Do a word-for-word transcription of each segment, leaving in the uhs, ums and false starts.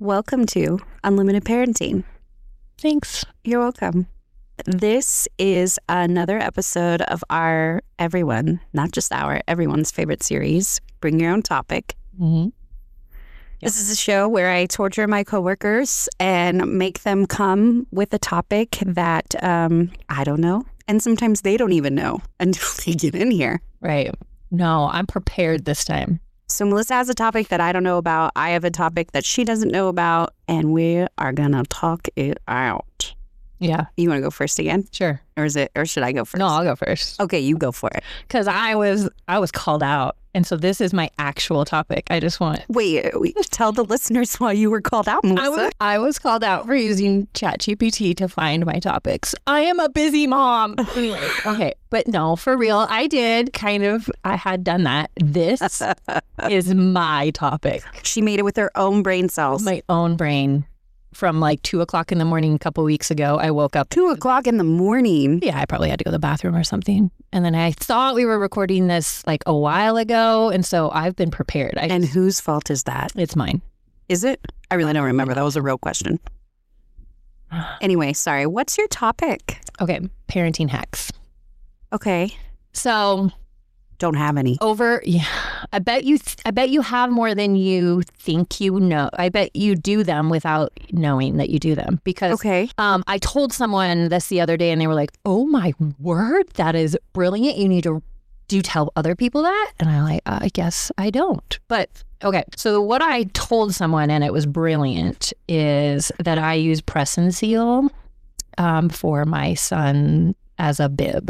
welcome to Unlimited Parenting. Thanks. You're welcome. This is another episode of our everyone, not just our, everyone's favorite series, Bring Your Own Topic. Mm-hmm. This is a show where I torture my coworkers and make them come with a topic that um, I don't know. And sometimes they don't even know until they get in here. Right. No, I'm prepared this time. So Melissa has a topic that I don't know about. I have a topic that she doesn't know about. And we are going to talk it out. Yeah. You want to go first again? Sure. Or is it? Or should I go first? No, I'll go first. Okay, you go for it. Because I was I was called out. And so this is my actual topic. I just want... Wait, wait tell the listeners why you were called out, Melissa. I was, I was called out for using ChatGPT to find my topics. I am a busy mom. Okay, but no, for real, I did kind of, I had done that. This is my topic. She made it with her own brain cells. My own brain. From like two o'clock in the morning a couple weeks ago, I woke up. Two o'clock in the morning? Yeah, I probably had to go to the bathroom or something. And then I thought we were recording this like a while ago. And so I've been prepared. I and just, whose fault is that? It's mine. Is it? I really don't remember. That was a real question. Anyway, sorry. What's your topic? Okay, parenting hacks. Okay. So... Don't have any. Over, yeah. I bet you. Th- I bet you have more than you think you know. I bet you do them without knowing that you do them. Because okay. um, I told someone this the other day, and they were like, "Oh my word, that is brilliant! You need to do you tell other people that?" And I'm like, uh, "I guess I don't." But okay. So what I told someone, and it was brilliant, is that I use Press and Seal um, for my son as a bib.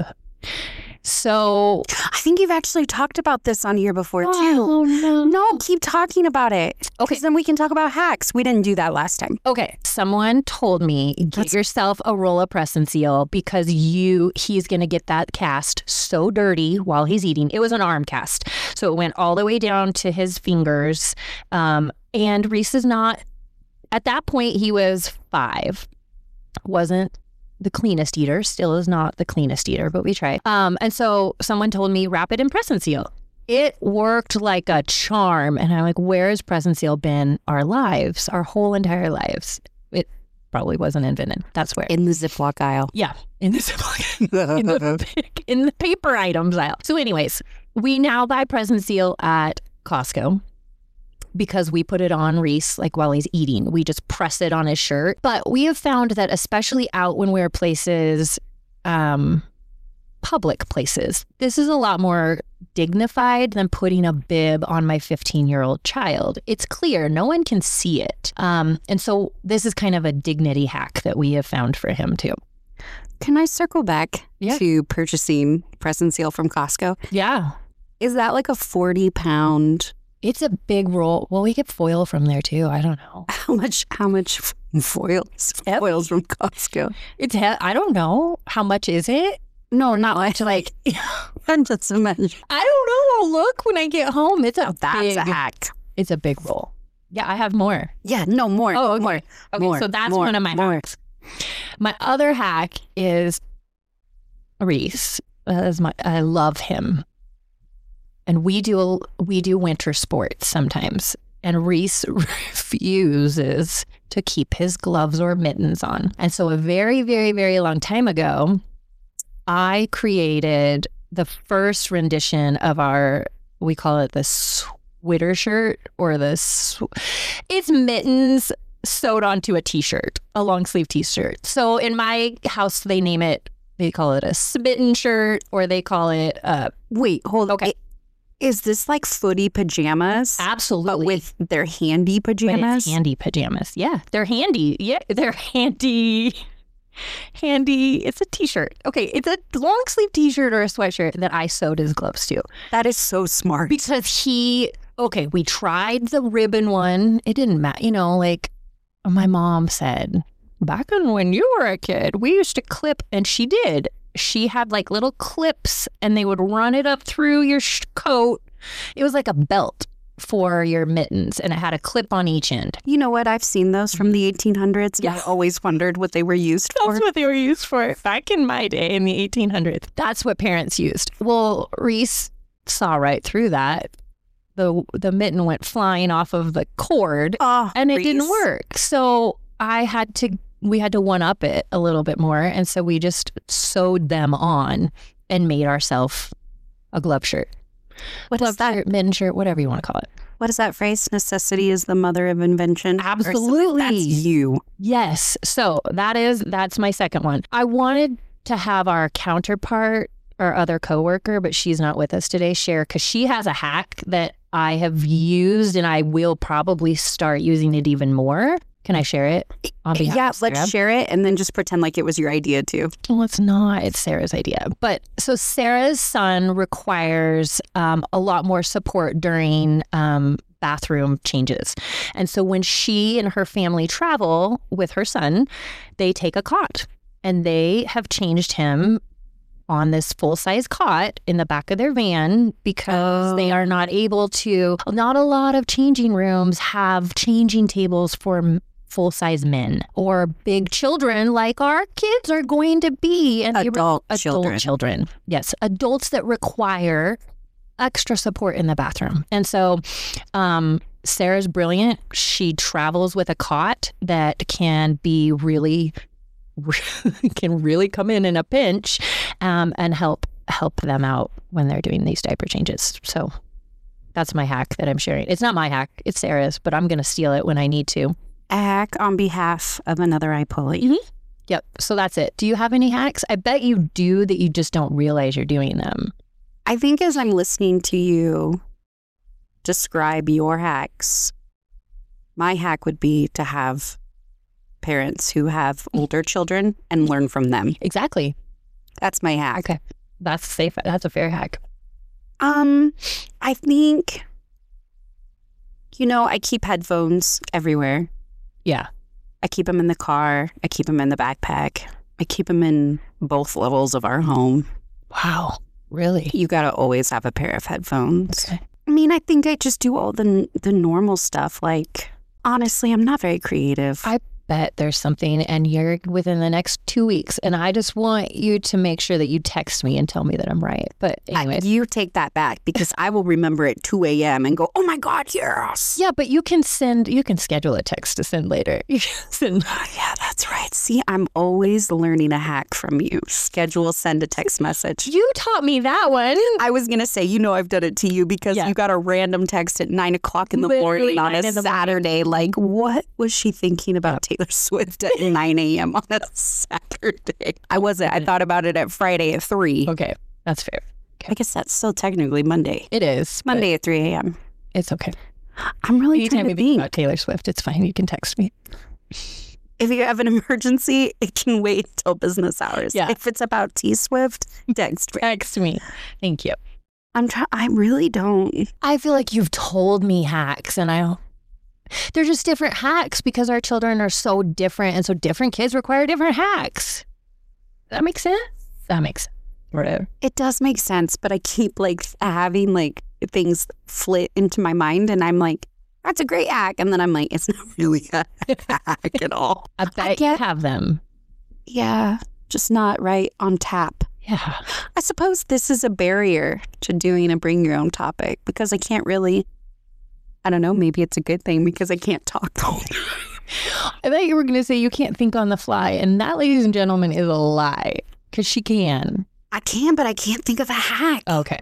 So I think you've actually talked about this on here before too. Oh no. No, keep talking about it. Okay. Because then we can talk about hacks. We didn't do that last time. Okay. Someone told me, get That's... yourself a roll of Press and Seal because you he's gonna get that cast so dirty while he's eating. It was an arm cast. So it went all the way down to his fingers. Um, and Reese is not at that point, he was five. Wasn't the cleanest eater, still is not the cleanest eater, but we try. Um, and so someone told me, wrap it in Press and Seal. It worked like a charm. And I'm like, where has Press and Seal been our lives, our whole entire lives? It probably wasn't invented. That's where. In the Ziploc aisle. Yeah, in the Ziploc, in the, in the paper items aisle. So anyways, we now buy Press and Seal at Costco. Because we put it on Reese, like while he's eating, we just press it on his shirt. But we have found that especially out when we're places, um, public places, this is a lot more dignified than putting a bib on my fifteen-year-old child. It's clear. No one can see it. Um, and so this is kind of a dignity hack that we have found for him too. Can I circle back yeah. to purchasing Press and Seal from Costco? Yeah. Is that like a forty pound... It's a big roll. Well, we get foil from there too. I don't know. How much, how much foils, foils from Costco? It's, he- I don't know. How much is it? No, not much. Like, that's a much. I don't know. I'll look when I get home. It's a oh, that's big, a hack. It's a big roll. Yeah, I have more. Yeah, no, more. Oh, okay. More. Okay, more, so that's more, one of my more. hacks. My other hack is Reese. That is my, I love him. And we do we do winter sports sometimes. And Reese refuses to keep his gloves or mittens on. And so a very, very, very long time ago, I created the first rendition of our, we call it the sweater shirt or the, sw- it's mittens sewed onto a t-shirt, a long sleeve t-shirt. So in my house, they name it, they call it a smitten shirt or they call it, uh, wait, hold on. Okay. Is this like footy pajamas? Absolutely. But with their handy pajamas? But it's handy pajamas. Yeah, they're handy. Yeah, they're handy. Handy. It's a t-shirt. Okay, it's a long sleeve t-shirt or a sweatshirt that I sewed his gloves to. That is so smart. Because he, okay, we tried the ribbon one. It didn't matter. You know, like my mom said, back in when you were a kid, we used to clip, and she did. She had like little clips and they would run it up through your sh- coat. It was like a belt for your mittens and it had a clip on each end. You know what? I've seen those from the eighteen hundreds. Yeah. I always wondered what they were used for. That's what they were used for back in my day in the eighteen hundreds. That's what parents used. Well, Reese saw right through that the the mitten went flying off of the cord, Oh, and it Reese. didn't work. So I had to we had to one up it a little bit more, and so we just sewed them on and made ourselves a glove shirt, What glove is that? shirt, mitten shirt, whatever you want to call it. What is that phrase? Necessity is the mother of invention. Or something? Absolutely. That's you. Yes. So that is, that's my second one. I wanted to have our counterpart, our other coworker, but she's not with us today, share, because she has a hack that I have used and I will probably start using it even more. Can I share it on behalf Yeah, of Sarah? let's share it and then just pretend like it was your idea too. Well, it's not. It's Sarah's idea. But so Sarah's son requires um, a lot more support during um, bathroom changes. And so when she and her family travel with her son, they take a cot and they have changed him on this full-size cot in the back of their van because Oh. they are not able to, not a lot of changing rooms have changing tables for m- full-size men or big children like our kids are going to be. And they re- Adult adult children. children. Yes, adults that require extra support in the bathroom. And so um, Sarah's brilliant. She travels with a cot that can be really can really come in in a pinch um, and help help them out when they're doing these diaper changes. So that's my hack that I'm sharing. It's not my hack, it's Sarah's, but I'm going to steal it when I need to. A hack on behalf of another iPulley. Yep. So that's it. Do you have any hacks? I bet you do that you just don't realize you're doing them. I think as I'm listening to you describe your hacks, my hack would be to have parents who have older children and learn from them. Exactly. That's my hack. Okay. That's safe. That's a fair hack. Um, I think, you know, I keep headphones everywhere. Yeah. I keep them in the car. I keep them in the backpack. I keep them in both levels of our home. Wow. Really? You got to always have a pair of headphones. Okay. I mean, I think I just do all the the normal stuff. Like, honestly, I'm not very creative. I bet there's something and you're within the next two weeks and I just want you to make sure that you text me and tell me that I'm right. But anyway. You take that back because I will remember at two a.m. and go, oh my God, yes. Yeah, but you can send, you can schedule a text to send later. You can send. Oh, yeah, that's right. See, I'm always learning a hack from you. Schedule, send a text message. You taught me that one. I was going to say, you know, I've done it to you because Yeah. you got a random text at nine o'clock in the Literally morning on a nine in the morning. Saturday. Like, what was she thinking about Taylor Swift at nine a.m. on a Saturday? I wasn't. I thought about it at Friday at three. Okay, that's fair. I guess that's still technically Monday. It is. but Monday at three a.m. It's okay. I'm really Anytime trying you to think think. about Taylor Swift, it's fine. You can text me. If you have an emergency, it can wait till business hours. Yeah. If it's about T Swift, text me. Text me. Thank you. I'm trying. I really don't. I feel like you've told me hacks and I they're just different hacks because our children are so different and so different kids require different hacks. That makes sense? That makes sense. Whatever. It does make sense, but I keep like having like things flit into my mind, and I'm like, "That's a great hack," and then I'm like, "It's not really a hack at all." I bet you get- have them. Yeah, just not right on tap. Yeah. I suppose this is a barrier to doing a bring your own topic because I can't really. I don't know. Maybe it's a good thing because I can't talk the whole time. I thought you were going to say you can't think on the fly. And that, ladies and gentlemen, is a lie because she can. I can, but I can't think of a hack. Okay.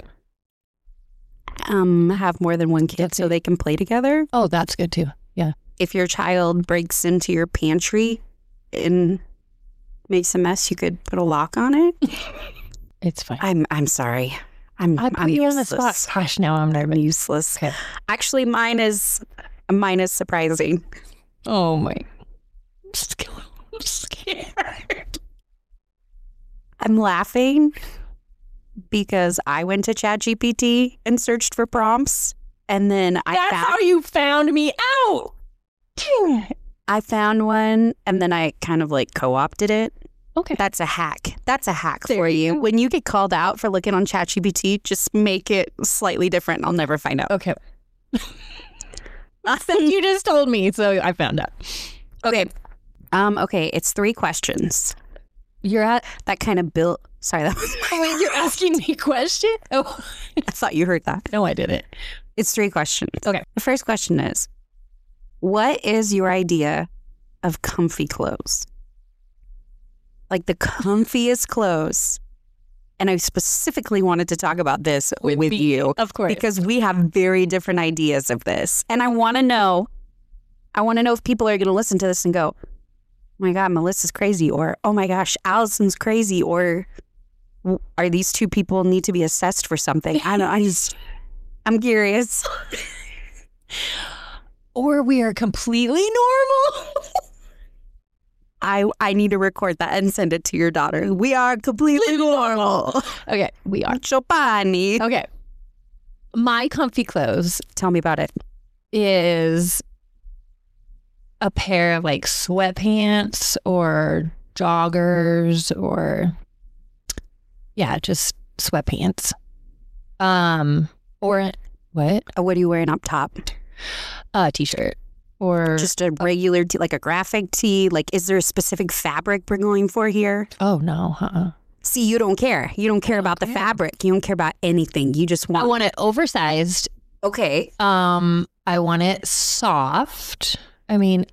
Um, have more than one kid so they can play together. Oh, that's good too. Yeah. If your child breaks into your pantry and makes a mess, you could put a lock on it. It's fine. I'm I'm sorry. I'm I put I'm you on the useless. spot. Gosh, now I'm I'm nervous. useless. Okay. Actually, mine is mine is surprising. Oh my. I'm scared. I'm scared. I'm laughing because I went to ChatGPT and searched for prompts, and then I That's found how you found me out. I found one, and then I kind of like co-opted it. Okay. That's a hack. That's a hack There for you you. When you get called out for looking on ChatGPT, just make it slightly different. I'll never find out. Okay. You just told me, so I found out. Okay. Um. Okay. It's three questions You're at. that kind of built. Sorry, that was. Oh, wait, you're asking me a question? Oh, I thought you heard that. no, I didn't. It's three questions. Okay. The first question is, what is your idea of comfy clothes? Like the comfiest clothes. And I specifically wanted to talk about this with, with me, you. of course. Because we have very different ideas of this. And I want to know, I want to know if people are going to listen to this and go, oh my God, Melissa's crazy. Or, oh my gosh, Allison's crazy. Or are these two people need to be assessed for something? I don't, I just, I'm curious. Or we are completely normal. I I need to record that and send it to your daughter. We are completely normal. Okay, we are. Chopani. Okay. My comfy clothes Tell me about it. is a pair of like sweatpants or joggers or yeah, just sweatpants. Um or what? Uh, what are you wearing up top? A t-shirt or Just a regular tee, like a graphic tee? Like, is there a specific fabric we're going for here? oh no, uh-uh. See, you don't care. You don't care about the care. fabric. You don't care about anything. You just I want. want it oversized. Okay. Um, I want it soft. I mean,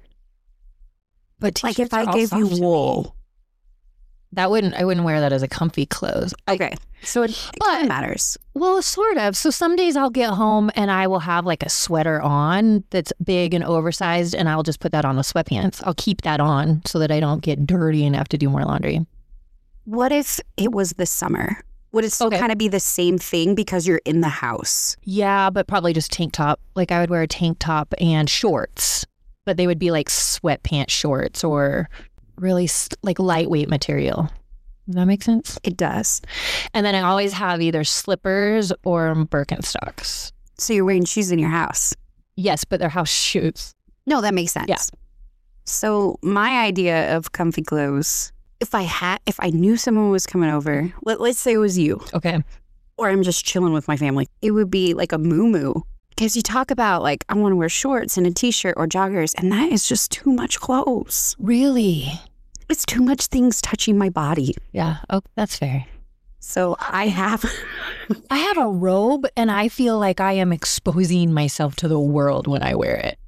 but Like t-shirts if I are all gave you soft to me. wool. That wouldn't. I wouldn't wear that as a comfy clothes. Okay. So, it, It but matters. well, sort of. So some days I'll get home and I will have like a sweater on that's big and oversized, and I'll just put that on with sweatpants. I'll keep that on so that I don't get dirty and have to do more laundry. What if it was the summer? Would it still Okay. kind of be the same thing because you're in the house? Yeah, but probably just tank top. Like I would wear a tank top and shorts, but they would be like sweatpants shorts or really s- like lightweight material. Does that make sense? It does. And then I always have either slippers or Birkenstocks. So you're wearing shoes in your house? Yes, but they're house shoes. No, that makes sense. Yeah. So my idea of comfy clothes, if I had, if I knew someone was coming over, let, let's say it was you, Okay. or I'm just chilling with my family, it would be like a muumuu. Because you talk about like, I want to wear shorts and a t-shirt or joggers, and that is just too much clothes. Really? It's too much things touching my body. Yeah. Oh, that's fair. So I have, I have a robe and I feel like I am exposing myself to the world when I wear it.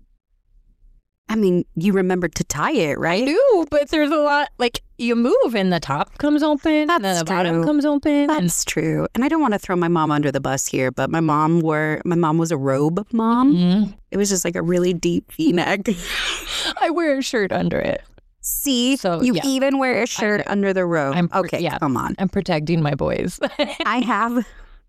I mean, you remember to tie it, I right? do, but there's a lot, like you move and the top comes open and then That's the bottom true. comes open. and That's true. And I don't want to throw my mom under the bus here, but my mom wore, my mom was a robe mom. Mhm. It was just like a really deep V-neck. I wear a shirt under it. See, So, you yeah. even wear a shirt under the robe. I'm pr- okay, yeah. come on. I'm protecting my boys. I have,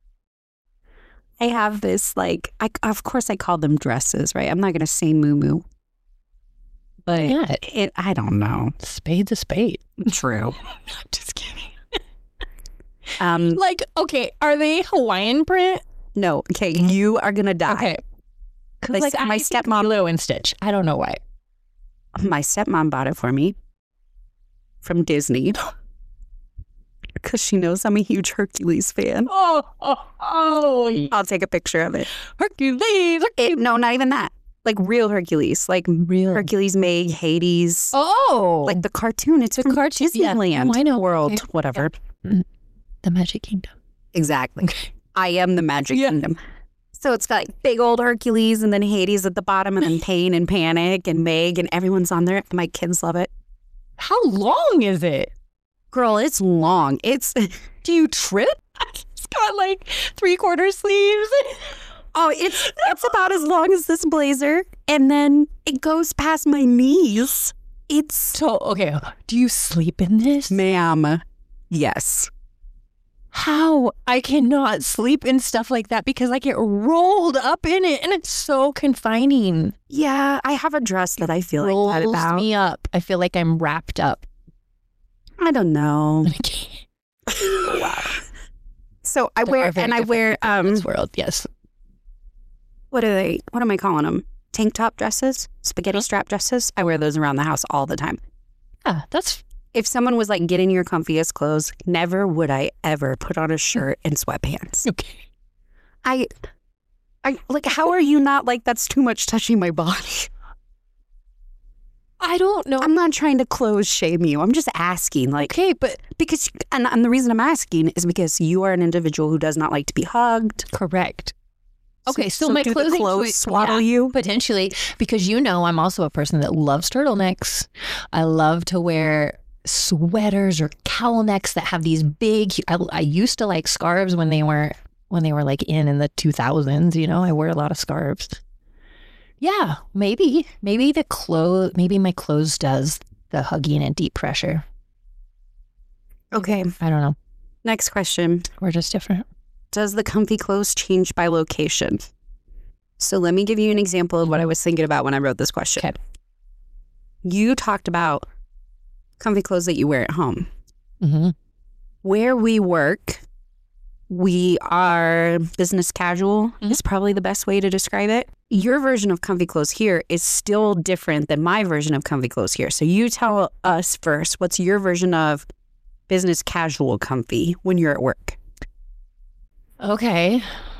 I have this like, I, of course I call them dresses, right? I'm not going to say muumuu, but Yeah. it, I don't know. Spade's a spade. True. I'm just kidding. Um, Like, okay, are they Hawaiian print? no, okay, you are going to die. Okay. 'Cause, My like, s- I my think stepmom- Lilo and Stitch. I don't know why. My stepmom bought it for me from Disney because she knows I'm a huge Hercules fan. Oh, oh, oh. I'll take a picture of it. Hercules. it no, not even that. Like real Hercules, like Real. Hercules Meg, Hades. Oh. Like the cartoon. It's The from cartoon, yeah. Disneyland Oh, I know. World, Okay. whatever. the Magic Kingdom. Exactly. I am the Magic Yeah. Kingdom. So it's got like big old Hercules and then Hades at the bottom and then Pain and Panic and Meg and everyone's on there. My kids love it. How long is it? Girl, it's long. It's, Do you trip? It's got like three quarter sleeves. oh, it's, it's about as long as this blazer. And then it goes past my knees. It's, So, okay, do you sleep in this? ma'am, yes. How? I cannot sleep in stuff like that because I get rolled up in it and it's so confining. Yeah, I have a dress that I feel Rolls like that about. me up. I feel like I'm wrapped up. I don't know. I can't. Wow. So I There wear are very and I different wear people in um this world, yes. what are they? What am I calling them? Tank top dresses, spaghetti strap dresses. I wear those around the house all the time. Yeah, that's If someone was like, "Get in your comfiest clothes," never would I ever put on a shirt and sweatpants. okay. I, I like. How are you not like that's too much touching my body? I don't know. I'm not trying to clothes shame you. I'm just asking, like, Okay, but because and, and the reason I'm asking is because you are an individual who does not like to be hugged. correct. Okay, so, so my do clothing the clothes choice- swaddle yeah, you? potentially, because you know I'm also a person that loves turtlenecks. I love to wear sweaters or cowl necks that have these big. I, I used to like scarves when they were when they were like in in the two thousands. You know, I wear a lot of scarves. Yeah, maybe maybe the clothes maybe my clothes does the hugging and deep pressure. Okay. I don't know. Next question. We're just different. Does the comfy clothes change by location? So let me give you an example of what I was thinking about when I wrote this question. Okay. You talked about comfy clothes that you wear at home. Mm-hmm. Where we work, we are business casual Mhm. is probably the best way to describe it. Your version of comfy clothes here is still different than my version of comfy clothes here. So you tell us first, what's your version of business casual comfy when you're at work? Okay.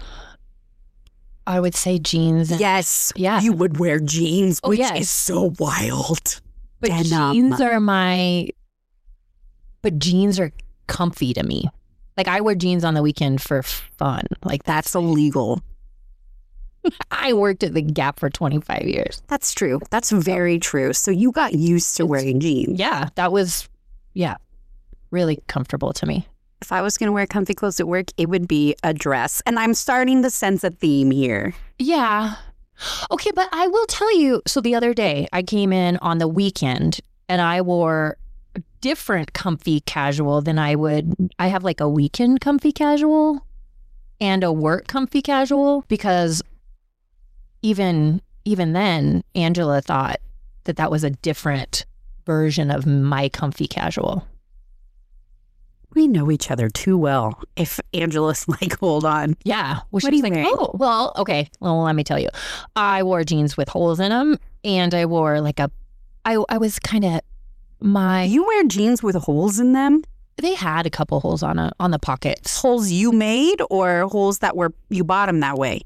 I would say jeans. And, Yes. Yeah. You would wear jeans, Oh, which yes. is so wild. but denim. jeans are my. But jeans are comfy to me. Like I wear jeans on the weekend for fun. Like that. That's illegal. I worked at the Gap for twenty-five years. That's true. That's very true. So you got used to It's- wearing jeans. Yeah, that was, yeah, really comfortable to me. If I was going to wear comfy clothes at work, it would be a dress. And I'm starting to sense a theme here. Yeah. Okay, but I will tell you. So the other day, I came in on the weekend and I wore a different comfy casual than I would. I have like a weekend comfy casual and a work comfy casual because even even then, Angela thought that that was a different version of my comfy casual. We know each other too well. If Angela's like, hold on. Yeah. Well, What she's do you like, think? oh, well, okay. Well, let me tell you. I wore jeans with holes in them and I wore like a, I, I was kind of, my, You wear jeans with holes in them? they had a couple holes on a, on the pockets. Holes you made or holes that were, you bought them that way?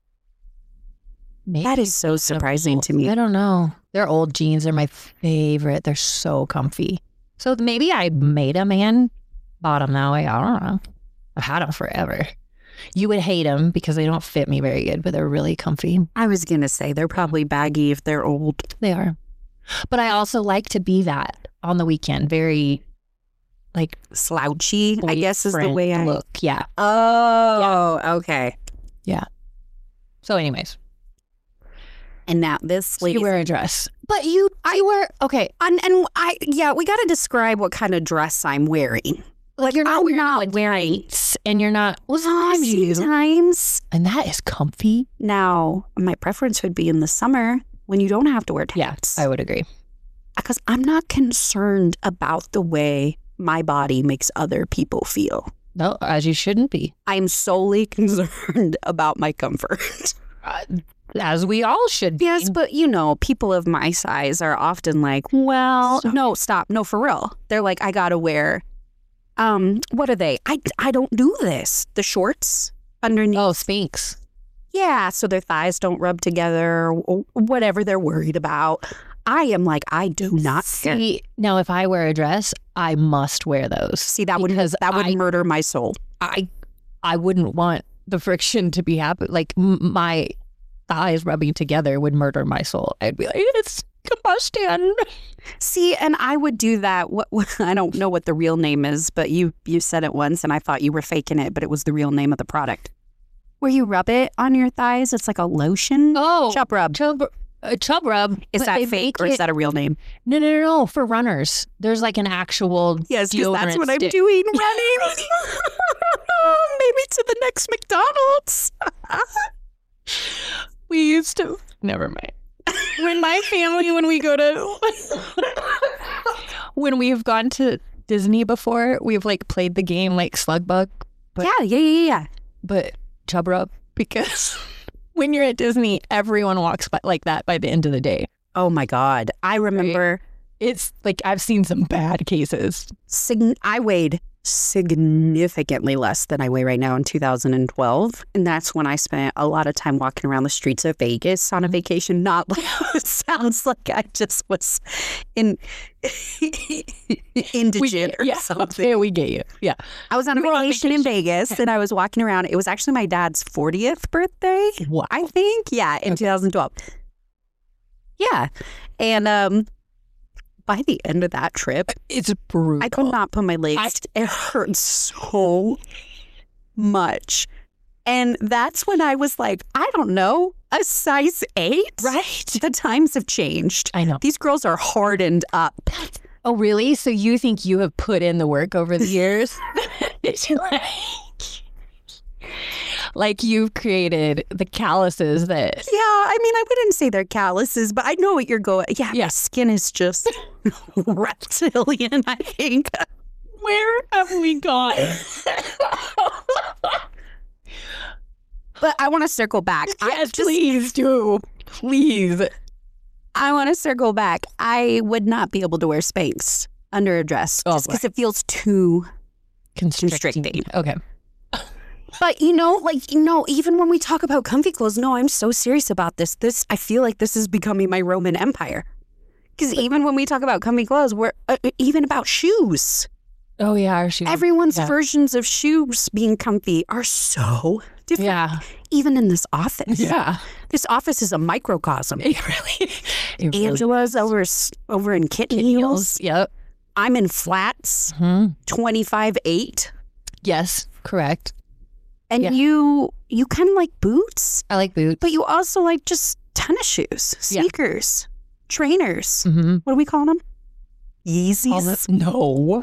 Maybe That is so surprising to me. I don't know. They're old jeans. They're my favorite. They're so comfy. So maybe I made them and bought them that way. I don't know. I've had them forever. You would hate them because they don't fit me very good, but they're really comfy. I was going to say they're probably baggy if they're old. They are. But I also like to be that on the weekend. Very like Slouchy, I guess is the boyfriend way I look. Yeah. Oh, okay. So anyways, And now this lady. you wear a dress. But you, I wear, okay. and, and I, yeah, we got to describe what kind of dress I'm wearing. Like you're not I'm wearing not like wearing- tights and you're not, well, sometimes you do. Sometimes. And that is comfy. Now, my preference would be in the summer when you don't have to wear Yeah, tights. I would agree. Because I'm not concerned about the way my body makes other people feel. No, as you shouldn't be. I'm solely concerned about my comfort. Uh, as we all should be. Yes, but you know, people of my size are often like, well, So- no, stop. No, for real. They're like, I got to wear, um, what are they? I, I don't do this. The shorts underneath. Oh, Sphinx. Yeah, so their thighs don't rub together or whatever they're worried about. I am like, I do not care. See, now if I wear a dress, I must wear those. See, that would because that would I- murder my soul. I I wouldn't want the friction to be happen. Like m- my thighs rubbing together would murder my soul. I'd be like, it's combustion. See, and I would do that. What, what I don't know what the real name is, but you you said it once, and I thought you were faking it, but it was the real name of the product. Where you rub it on your thighs, it's like a lotion. Oh, Chub rub. chub, uh, chub rub. Is But that they fake make or is it- that a real name? No, no, no, no. For runners, there's like an actual. Yes, because that's deodorant what I'm stick. doing, running. Maybe to the next McDonald's. We used to. Never mind. When my family, when we go to, when we've gone to Disney before, we've like played the game like Slugbug, But- yeah, yeah, yeah, yeah. but chub rub because when you're at Disney, everyone walks by like that by the end of the day. Oh my God. I remember It's like I've seen some bad cases. sign- I weighed significantly less than I weigh right now in two thousand twelve. And that's when I spent a lot of time walking around the streets of Vegas on a vacation. Not like it sounds like I just was in indigent or yeah, something. Yeah, we get you. Yeah. I was on a We're on vacation in vacation. Vegas and I was walking around. It was actually my dad's fortieth birthday, Wow. I think. Yeah, in two thousand twelve. Yeah. And um, by the end of that trip, It's brutal. I could not put my legs. It hurt so much. And that's when I was like, I don't know, a size eight? Right? The times have changed. I know. These girls are hardened up. Oh, really? So you think you have put in the work over the years? It's like, like you've created the calluses that... Yeah, I mean, I wouldn't say they're calluses, but I know what you're going. Yeah, Yeah. my skin is just reptilian, I think. Where have we gone? But I want to circle back. I Yes, just- please do. Please. I want to circle back. I would not be able to wear Spanx under a dress Oh, just because it feels too Constricting. constricting. Okay. But, you know, like, you know, even when we talk about comfy clothes, no, I'm so serious about this. This, I feel like this is becoming my Roman Empire. Because even when we talk about comfy clothes, we're uh, even about shoes. Oh, yeah. Our shoes. Everyone's Yeah. versions of shoes being comfy are so different. Yeah. Even in this office. Yeah. This office is a microcosm. It really... It really Angela's over, s- over in kitten heels. Yep. I'm in flats, Hmm. twenty-five eight. Yes. Correct. And Yeah. you you kind of like boots, I like boots. but you also like just tennis shoes, Yeah. sneakers, trainers. Mm-hmm. What do we call them? Yeezys. No.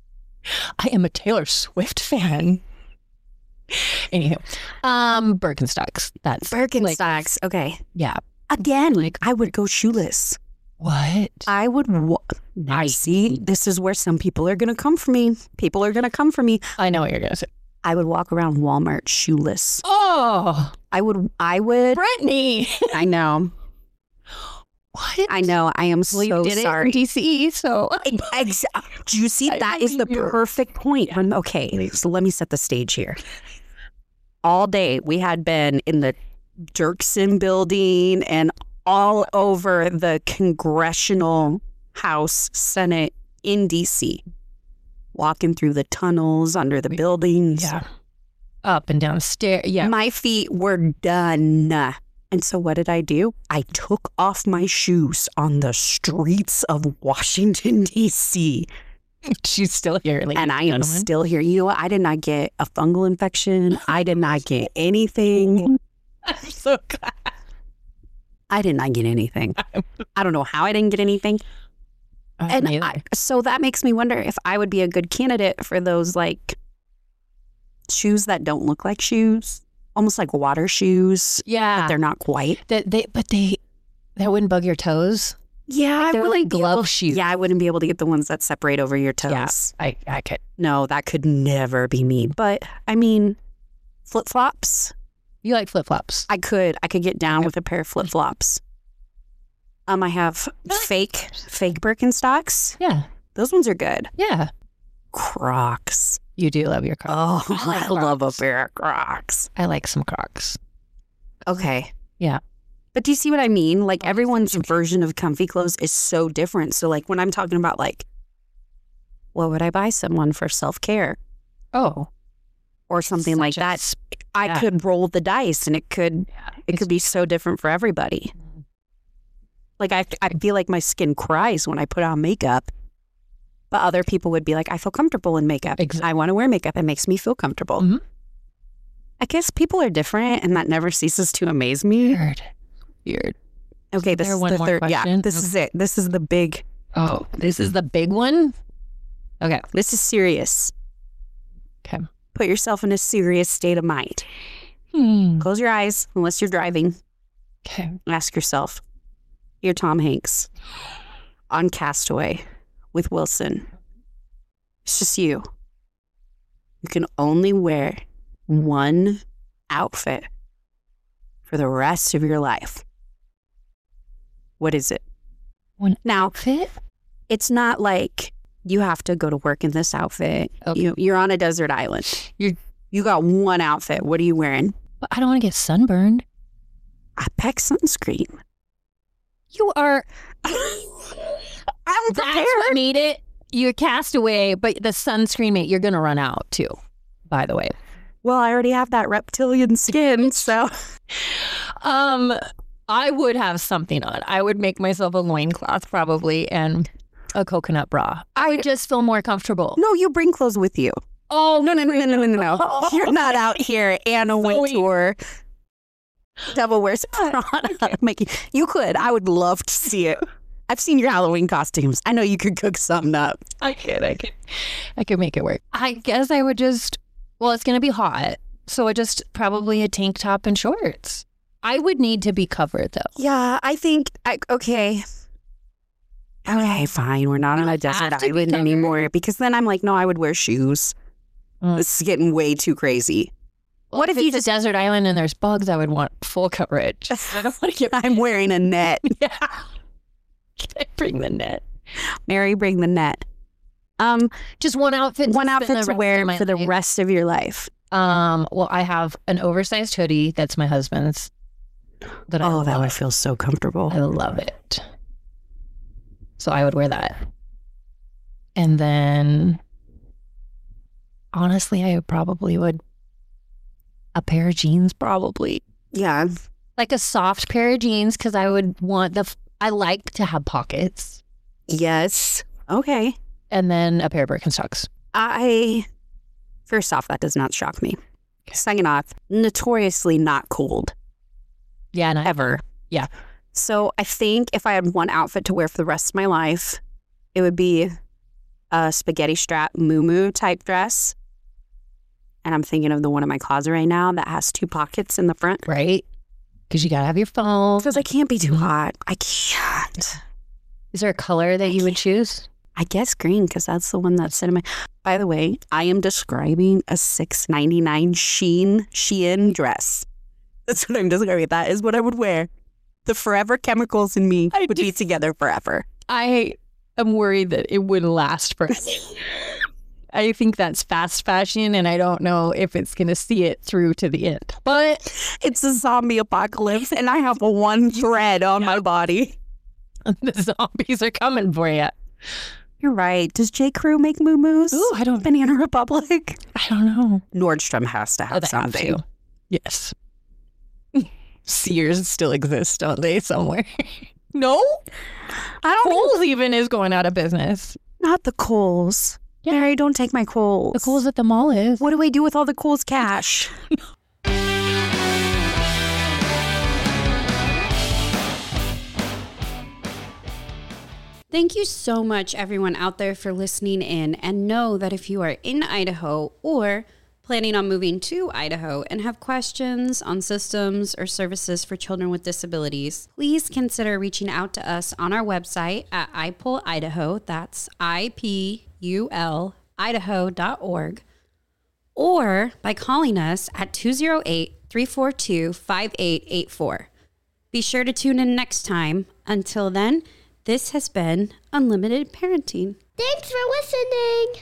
I am a Taylor Swift fan. Anyhow, um, Birkenstocks. That's Birkenstocks. okay. yeah. Again, like I would go shoeless. What? I would. Wa- I see. This is where some people are going to come for me. People are going to come for me. I know what you're gonna say. I would walk around Walmart shoeless. Oh, I would. I would. Brittany. I know. What? I know. I am Well, you so did it sorry. in D C, so Ex- Do you see? I That is the believe you. perfect point. When- Okay, so let me set the stage here. All day we had been in the Dirksen building and all over the Congressional House, Senate in D C, walking through the tunnels under the buildings. yeah, up and down stairs. Yeah, My feet were done. And so what did I do? I took off my shoes on the streets of Washington, D C she's still here, ladies And I am gentlemen. still here. You know what? I did not get a fungal infection. I did not get anything. I'm so glad. I did not get anything. I don't know how I didn't get anything. And Neither. I, so that makes me wonder if I would be a good candidate for those like shoes that don't look like shoes, almost like water shoes. yeah, They're not quite. that they, but they that wouldn't bug your toes. Yeah, I They're wouldn't like be glove able- shoes. Yeah, I wouldn't be able to get the ones that separate over your toes. Yeah. I, I could. No, that could never be me. But I mean, flip flops. You like flip flops? I could. I could get down with a pair of flip flops. Um, I have fake fake Birkenstocks. Yeah, Those ones are good. yeah. Crocs. You do love your Crocs. Oh, I like I love a Crocs. pair of Crocs. I like some Crocs. Okay. Yeah. But do you see what I mean? Like everyone's version of comfy clothes is so different. So like when I'm talking about like, what would I buy someone for self-care Oh, or something Such like a that? sp- I yeah. could roll the dice and it could it could be so different for everybody. Like I I feel like my skin cries when I put on makeup. But other people would be like, I feel comfortable in makeup. Ex- I want to wear makeup. It makes me feel comfortable. Mhm. I guess people are different and that never ceases to amaze me. weird. Weird. Okay, this there is one the more third. Yeah, question? this is it. This is the big. Oh, this is the big one? Okay. This is serious. Okay. Put yourself in a serious state of mind. Hmm. Close your eyes unless you're driving. Okay. Ask yourself, you're Tom Hanks on Castaway with Wilson. It's just you. You can only wear one outfit for the rest of your life. What is it? One Now, outfit? it's not like you have to go to work in this outfit. Okay. You, you're on a desert island. You're, You got one outfit. What are you wearing? but I don't want to get sunburned. I pack sunscreen. You are. I'm That's prepared. what made it. You're castaway, but the sunscreen mate, you're gonna run out too. By the way, Well, I already have that reptilian skin, so um, I would have something on. I would make myself a loincloth probably and a coconut bra. I would just feel more comfortable. no, you bring clothes with you. Oh No, no, no, no, no, no, no. You're not out here. Anna Wintour. Devil Wears Prada. Making you could. I would love to see it. I've seen your Halloween costumes. I know you could cook something up. I could, I could, I could make it work. I guess I would just. Well, it's gonna be hot, so I just probably a tank top and shorts. I would need to be covered though. Yeah, I think. I, okay. Okay, fine. We're not on a desert have to be island covered. anymore because then I'm like, no, I would wear shoes. Mm. This is getting way too crazy. Well, What if, if you it's a desert island and there's bugs? I would want full coverage. I don't want to get. I'm wearing a net. Yeah. Can I bring the net? Mary, bring the net. Um, Just one outfit. one to spend outfit the to rest wear of my for the life. rest of your life. Um. Well, I have an oversized hoodie. That's my husband's. That I Oh, that love. would feel so comfortable. I love it. So I would wear that. And then, honestly, I probably would a pair of jeans, probably Yeah. like a soft pair of jeans, because I would want the. I like to have pockets, Yes. Okay. and then a pair of Birkenstocks. I, first off, that does not shock me. Second off, notoriously not cold, Yeah, and I ever. Yeah. So I think if I had one outfit to wear for the rest of my life, it would be a spaghetti strap muumuu type dress. And I'm thinking of the one in my closet right now that has two pockets in the front. right, because you gotta have your phone. Because I can't be too hot. I can't. Is there a color that you would choose? I guess green because that's the one that's in my. By the way, I am describing a six ninety-nine Shein Shein dress. That's what I'm describing. That is what I would wear. The forever chemicals in me I would do- be together forever. I am worried that it wouldn't last forever. I think that's fast fashion, and I don't know if it's going to see it through to the end. But It's a zombie apocalypse, and I have a one thread on my body. the zombies are coming for you. You're right. Does J. Crew make muumuus? Ooh, I don't. Banana Republic. I don't know. Nordstrom has to have Oh, they have something. to. Yes. Sears still exists, don't they? Somewhere. No. I don't. Kohl's even is going out of business. Not the Kohl's. Mary, don't take my Kohl's. The Kohl's at the mall is. What do I do with all the Kohl's cash? Thank you so much, everyone out there, for listening in. And know that if you are in Idaho or planning on moving to Idaho and have questions on systems or services for children with disabilities, please consider reaching out to us on our website at I P U L Idaho. That's I P U L Idaho dot org. Or by calling us at two oh eight, three four two, five eight eight four. Be sure to tune in next time. Until then, this has been Unlimited Parenting. Thanks for listening.